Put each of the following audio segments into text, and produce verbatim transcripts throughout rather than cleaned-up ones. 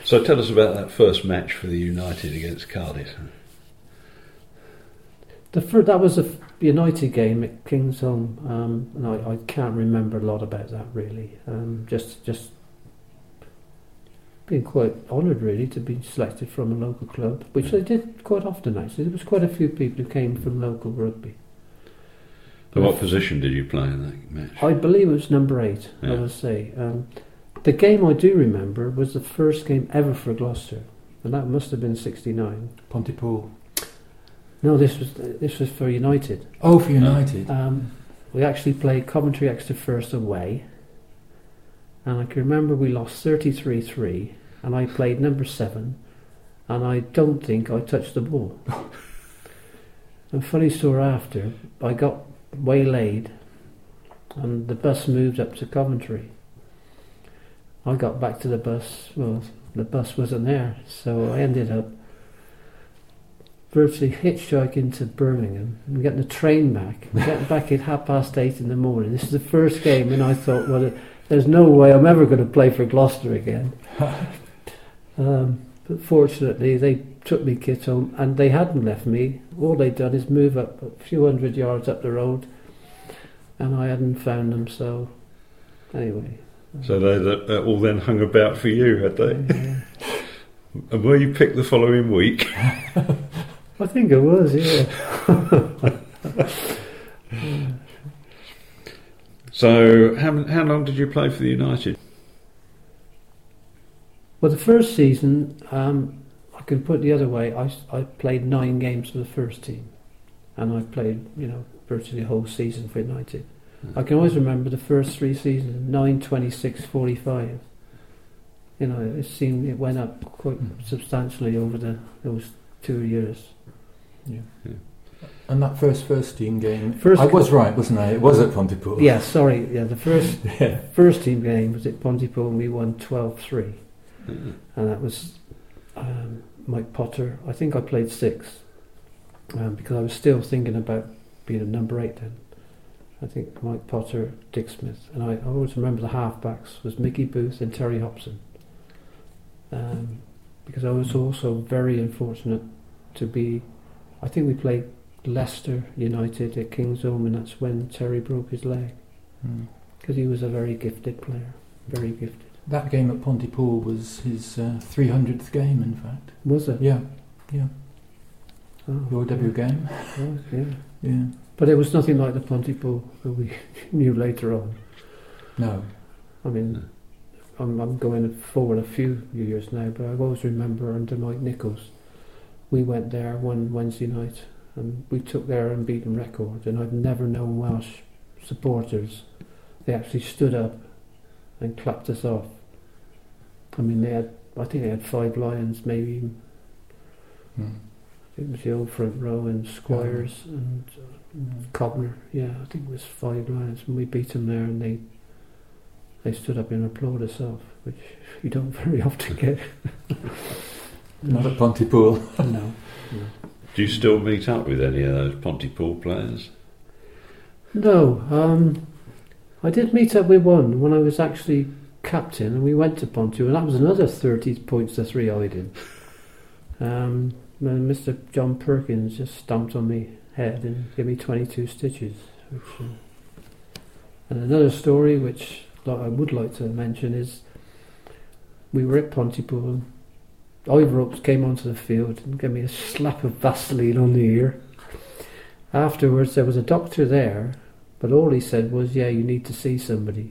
So tell us about that first match for the United against Cardiff. The first, that was a United game at Kingsholm, um, and I, I can't remember a lot about that really. Um, just just being quite honoured really to be selected from a local club, which I did quite often actually. There was quite a few people who came from local rugby. So what position did you play in that match? I believe it was number eight, Yeah. I would say. Um, the game I do remember was the first game ever for Gloucester, and that must have been sixty-nine. Pontypool. No, this was this was for United. Oh, for United. Um, we actually played Coventry Exeter first away, and I can remember we lost thirty-three three, and I played number seven, and I don't think I touched the ball. And funny story after, I got waylaid, and the bus moved up to Coventry. I got back to the bus, well, the bus wasn't there, so I ended up virtually hitchhiking to Birmingham and getting the train back, getting back at half past eight in the morning. This is the first game, and I thought, well, there's no way I'm ever going to play for Gloucester again. um, but fortunately, they took me kit home, and they hadn't left me. All they'd done is move up a few hundred yards up the road, and I hadn't found them, so anyway. So they uh, all then hung about for you, had they? Yeah. And were you picked the following week? I think it was, yeah. So how how long did you play for the United? Well, the first season, um, I can put it the other way. I, I played nine games for the first team, and I played, you know, virtually the whole season for United. I can always remember the first three seasons: nine, twenty-six, forty-five. You know, it seemed it went up quite mm. substantially over the those two years. Yeah. yeah. And that first first team game, first I was right, wasn't I? It was at Pontypool. Yeah, sorry. Yeah, the first yeah. first team game was at Pontypool, and we won twelve three. Mm-hmm. And that was um, Mike Potter. I think I played six um, because I was still thinking about being a number eight then. I think Mike Potter, Dick Smith, and I, I always remember the halfbacks was Mickey Booth and Terry Hobson. Um, because I was also very unfortunate to be. I think we played Leicester United at Kingsholm, and that's when Terry broke his leg, because mm. he was a very gifted player, very gifted. That game at Pontypool was his uh, three hundredth game, in fact. Was it? Yeah, yeah. Oh, Your debut yeah. game. Oh, yeah. Yeah. But it was nothing like the Pontypool that we knew later on. No. I mean, I'm, I'm going forward a few years now, but I always remember under Mike Nichols, we went there one Wednesday night, and we took their unbeaten record, and I've never known Welsh supporters. They actually stood up and clapped us off. I mean, they had, I think they had five Lions, maybe. Mm. It was the old front row and Squires oh. and uh, mm. Cobner. Yeah, I think it was five Lions, and we beat them there, and they they stood up and applauded us off, which you don't very often get. Not at Pontypool. no, no. Do you still meet up with any of those Pontypool players? No, um, I did meet up with one when I was actually captain, and we went to Pontypool, and that was another thirty points to three I did. Um, Mister John Perkins just stomped on my head and gave me twenty-two stitches. Which, uh, and another story which I would like to mention is we were at Pontypool. Ivor Oakes came onto the field and gave me a slap of Vaseline on the ear. Afterwards, there was a doctor there, but all he said was, "Yeah, you need to see somebody."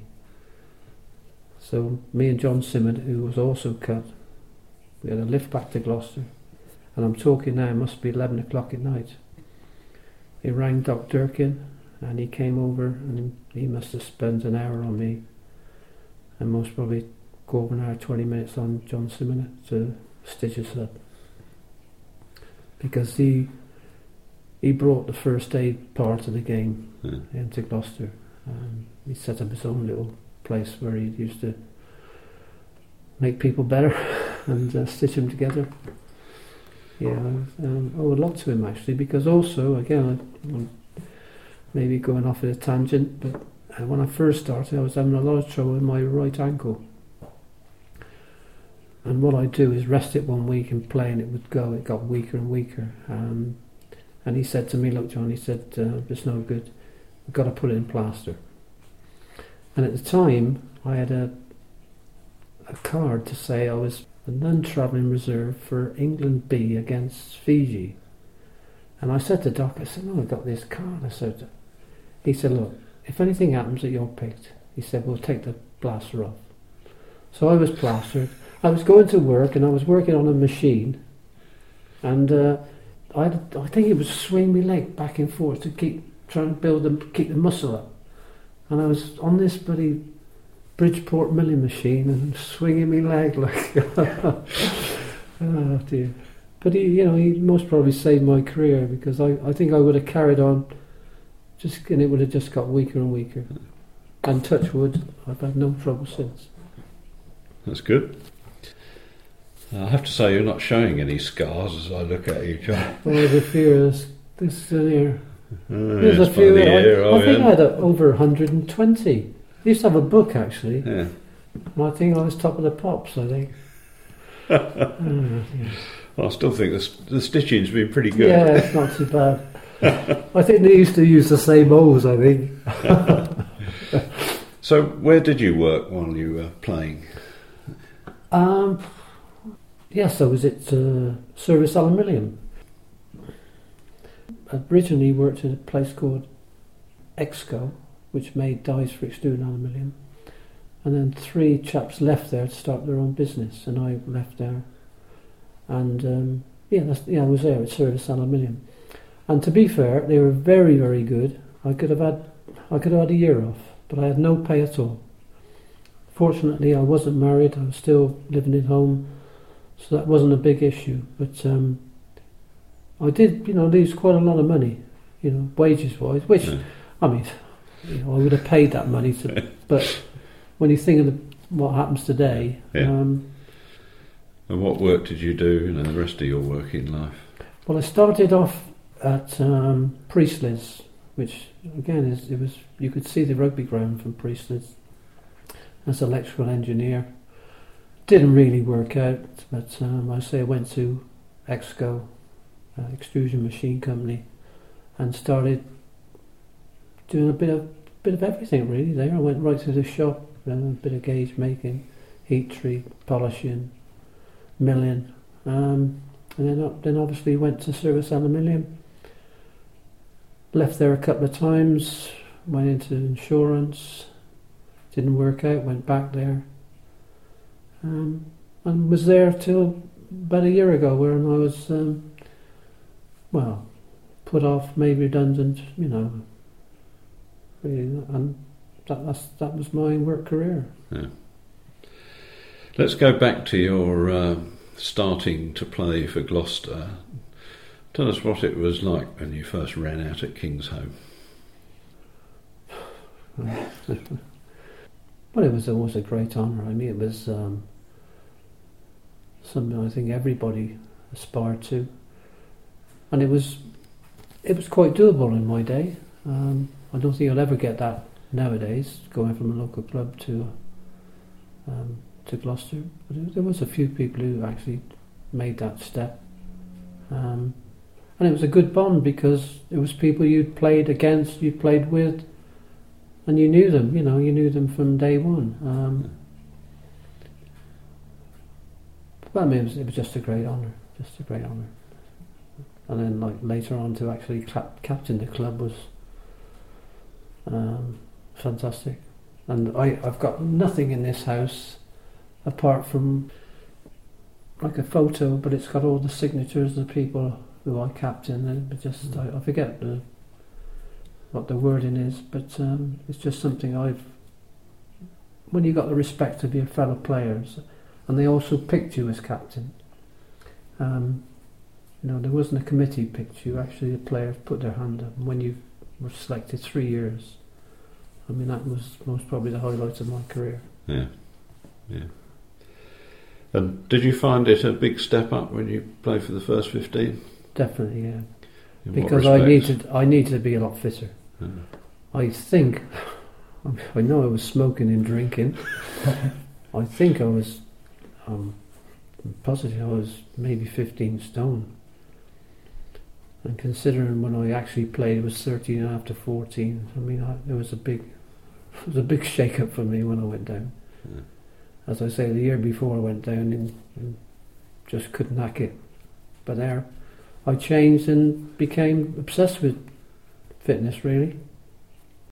So me and John Simmond, who was also cut, we had a lift back to Gloucester. And I'm talking now, it must be eleven o'clock at night. He rang Doc Durkin, and he came over, and he must have spent an hour on me, and most probably go over an hour, twenty minutes on John Simon to stitch us up. Because he he brought the first aid part of the game yeah. into Gloucester. Um, he set up his own little place where he used to make people better and uh, stitch them together. Yeah, um, I would love to him actually, because also, again, I'm maybe going off at a tangent, but uh, when I first started, I was having a lot of trouble with my right ankle. And what I'd do is rest it one week and play, and it would go. It got weaker and weaker. Um, and he said to me, "Look, John," he said, uh, "it's no good. We've got to put it in plaster." And at the time, I had a a card to say I was a non-travelling reserve for England B against Fiji. And I said to Doc, I said, "No, I've got this card." I said, he said, "Look, if anything happens that you're picked," he said, "we'll take the plaster off." So I was plastered. I was going to work, and I was working on a machine, and uh, I, I think it was swinging my leg back and forth to keep trying to build and keep the muscle up. And I was on this bloody Bridgeport milling machine and swinging my leg like, oh dear. But he, you know, he most probably saved my career, because I, I think I would have carried on, just and it would have just got weaker and weaker. And touch wood, I've had no trouble since. That's good. I have to say, you're not showing any scars as I look at you, John. Oh, there's a few. This, this uh, here. Oh, There's yes, a few. by the I, ear, oh, I think yeah. I had a, over one hundred twenty. I used to have a book, actually. Yeah. I think I was top of the pops, I think. oh, yeah. I still think the, the stitching's been pretty good. Yeah, it's not too bad. I think they used to use the same holes, I think. So, where did you work while you were playing? Um, yes, I was at uh, Service Aluminium. Originally worked at a place called Exco, which made dies for extruding aluminium. And then three chaps left there to start their own business, and I left there. And um, yeah, that's, yeah, I was there at Service Aluminium. And to be fair, they were very, very good. I could have had, I could have had a year off, but I had no pay at all. Fortunately, I wasn't married. I was still living at home, so that wasn't a big issue. But um, I did, you know, lose quite a lot of money, you know, wages-wise. Which, yeah. I mean, you know, I would have paid that money to, but when you think of the, what happens today. Yeah. Um, and what work did you do in the rest of your working life? Well, I started off at um, Priestley's, which again is it was you could see the rugby ground from Priestley's as an electrical engineer. Didn't really work out, but um, I say I went to Exco, uh, extrusion machine company, and started doing a bit of bit of everything really there. I went right through the shop, uh, a bit of gauge making, heat treat, polishing, milling, um, and then then obviously went to Service Aluminium. Left there a couple of times, went into insurance, didn't work out, went back there, um, and was there till about a year ago, when I was, um, well, put off, made redundant, you know, really, and that that's, that was my work career. Yeah. Let's go back to your uh, starting to play for Gloucester. Tell us what it was like when you first ran out at Kingsholm. Well, it was always a great honour. I mean, it was um, something I think everybody aspired to, and it was it was quite doable in my day. Um, I don't think I'll ever get that nowadays, going from a local club to um, to Gloucester. But there was a few people who actually made that step. Um, And it was a good bond, because it was people you'd played against, you'd played with, and you knew them, you know, you knew them from day one. Um, but I mean, it was, it was just a great honour, just a great honour. And then, like, later on to actually cap- captain the club was um, fantastic. And I, I've got nothing in this house apart from like a photo, but it's got all the signatures of the people who I captain, and just I, I forget the, what the wording is, but um, it's just something I've. When you got the respect of your fellow players, and they also picked you as captain. Um, you know, there wasn't a committee picked you. Actually, the players put their hand up, and when you were selected three years, I mean, that was most probably the highlight of my career. Yeah, yeah. And did you find it a big step up when you played for the first fifteen? Definitely, yeah. In because I needed, I needed to be a lot fitter. Yeah. I think, I know I was smoking and drinking. I think I was um, positive I was maybe fifteen stone. And considering when I actually played, it was thirteen and a half to fourteen. I mean, I, it was a big, it was a big shake-up for me when I went down. Yeah. As I say, the year before I went down and, and just couldn't hack it. But there, I changed and became obsessed with fitness, really.